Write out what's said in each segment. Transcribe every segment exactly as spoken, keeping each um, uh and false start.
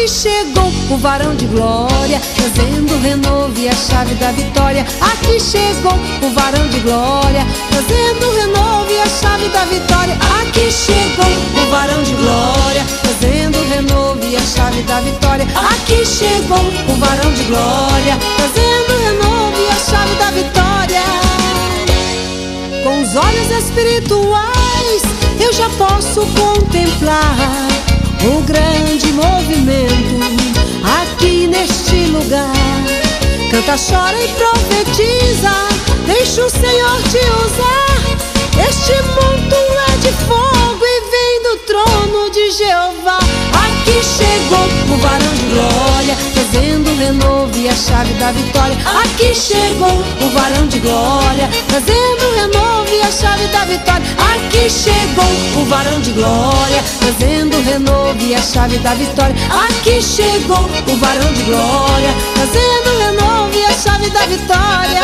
Aqui chegou o varão de glória, trazendo o renovo e a chave da vitória. Aqui chegou o varão de glória, trazendo o renovo e a chave da vitória. Aqui chegou o varão de glória, trazendo o renovo e a chave da vitória. Aqui chegou o varão de glória, trazendo o renovo e a chave da vitória. Com os olhos espirituais eu já posso contemplar o grande movimento aqui neste lugar. Canta, chora e profetiza, deixa o Senhor te usar. Este mundo é de fogo e vem do trono de Jeová. Aqui chegou o varão de glória, trazendo o renovo e a chave da vitória. Aqui chegou o varão de glória, trazendo o renovo e a chave da vitória. Aqui chegou o varão de glória, trazendo o renovo e a chave da vitória. Aqui chegou o varão de glória, trazendo o renovo e a chave da vitória.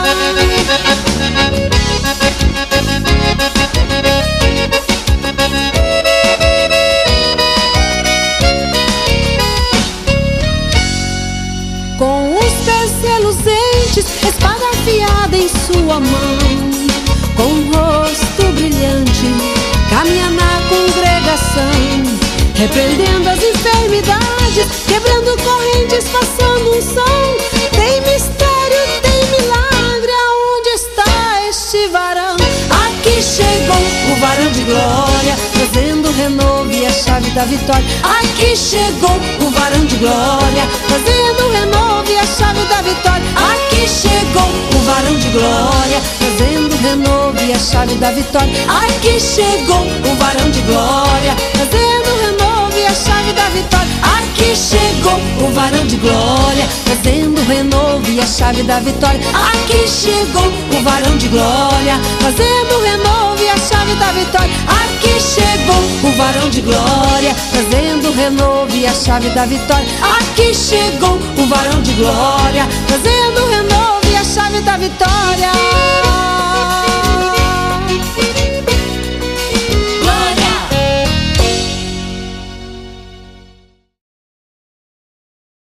Com os pés reluzentes, espada afiada em sua mão, com o rosto brilhante, caminha na congregação, repreendendo as enfermidades, quebrando correntes, passando um som. Tem mistério, tem milagre, aonde está este varão? Aqui chegou o varão de glória, trazendo o renovo e a chave da vitória. Aqui chegou o varão de glória, trazendo o renovo e a chave da vitória. Aqui chegou o varão de glória, trazendo o renovo e a chave da vitória. Aqui chegou o varão de glória, trazendo o renovo e a chave da vitória. Aqui chegou o varão de glória, trazendo o renovo e a chave da vitória. Aqui chegou o varão de glória, trazendo o renovo e a chave da vitória. Aqui chegou o varão de glória, trazendo o renovo e a chave da vitória. Aqui chegou o varão de glória, trazendo o renovo e a chave da vitória.